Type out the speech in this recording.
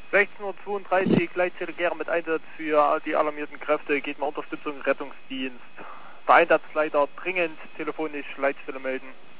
16:32 Uhr, Gleitzähler Gera mit Einsatz für die alarmierten Kräfte, geht mal Unterstützung Rettungsdienst. Der Einsatzleiter dringend telefonisch Leitstelle melden.